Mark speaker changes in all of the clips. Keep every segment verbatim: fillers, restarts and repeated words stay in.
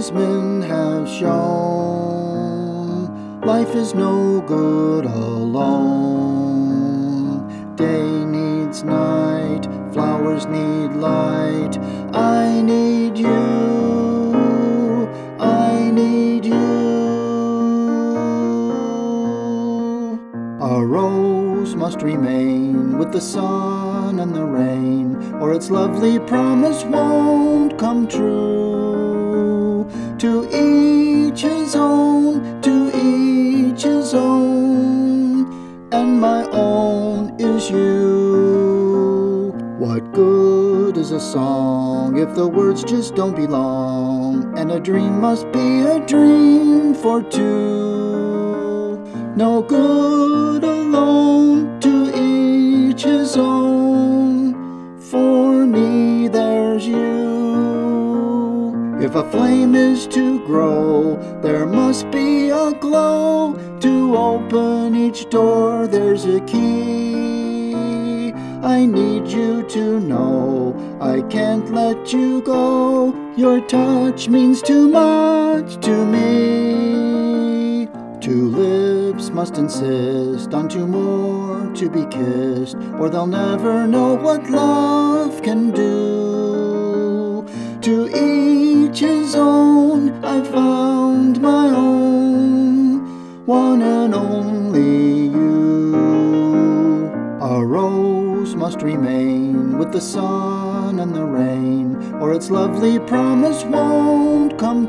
Speaker 1: wise men have shown, life is no good alone. Day needs night, flowers need light. I need you, I need you. A rose must remain with the sun and the rain, or its lovely promise won't come true. To each his own, to each his own, and my own is you. What good is a song if the words just don't belong? And a dream must be a dream for two. No good alone, to each his own. For me there's you. If a flame is to grow, there must be a glow. To open each door there's a key. I need you to know I can't let you go. Your touch means too much to me. Two lips must insist on two more to be kissed, or they'll never know what love can do. To each his own, I found my own, one and only you. A rose must remain with the sun and the rain, or its lovely promise won't come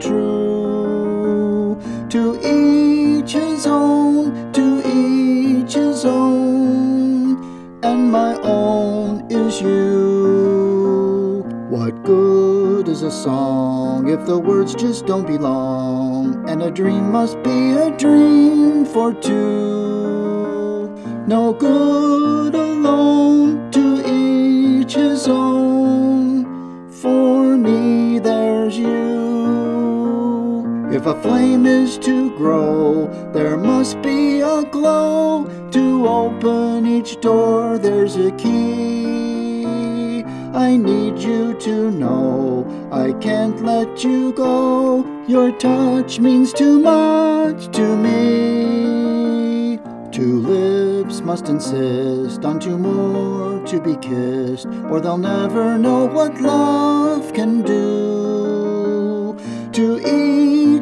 Speaker 1: true. To each his own, to each his own, and my own is you. What good is a song if the words just don't belong? And a dream must be a dream for two. No good alone, to each his own. For me there's you. If a flame is to grow, there must be a glow. To open each door there's a key. I need you to know I can't let you go. Your touch means too much to me. Two lips must insist on two more to be kissed, or they'll never know what love can do. To each